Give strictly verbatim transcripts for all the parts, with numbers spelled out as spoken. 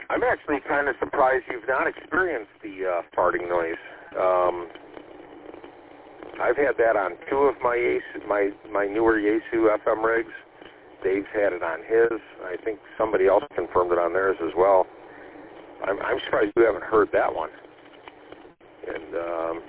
I'm actually kind of surprised you've not experienced the uh, farting noise. Um, I've had that on two of my Yaesu, my my newer Yaesu F M rigs. Dave's had it on his. I think somebody else confirmed it on theirs as well. I'm, I'm surprised you haven't heard that one. And um,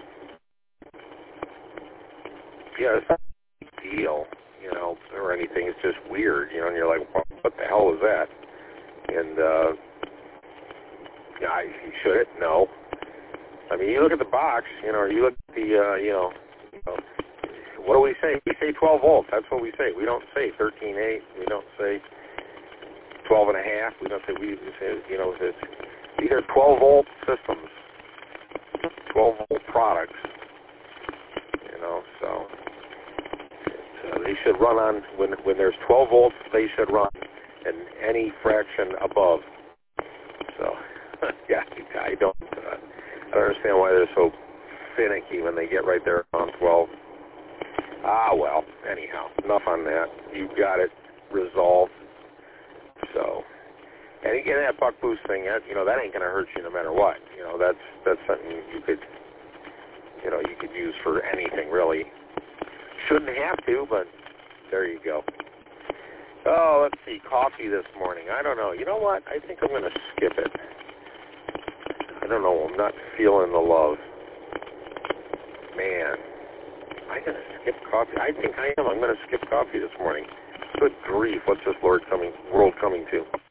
yeah, it's not a big deal, you know, or anything. It's just weird, you know. And you're like, what, what the hell is that? And uh, yeah, I, should it? No. I mean, you look at the box, you know, or you look at the, uh, you know, you know, what do we say? We say twelve volts. That's what we say. We don't say thirteen eight. We don't say twelve and a half. We don't say, we say, you know, it's, these are twelve volt systems, twelve volt products, you know, so uh, they should run on, when when there's twelve volts, they should run in any fraction above. So, yeah, I don't, uh, I don't understand why they're so finicky when they get right there on twelve. Ah, well, anyhow, enough on that. You've got it resolved. So, and again, that buck boost thing, that, you know, that ain't going to hurt you no matter what. You know, that's that's something you could, you know, you could use for anything, really. Shouldn't have to, but there you go. Oh, let's see, coffee this morning. I don't know. You know what? I think I'm going to skip it. I don't know. I'm not feeling the love. Man. Am I going to skip coffee? I think I am. I'm going to skip coffee this morning. Good grief. What's this Lord coming, world coming to?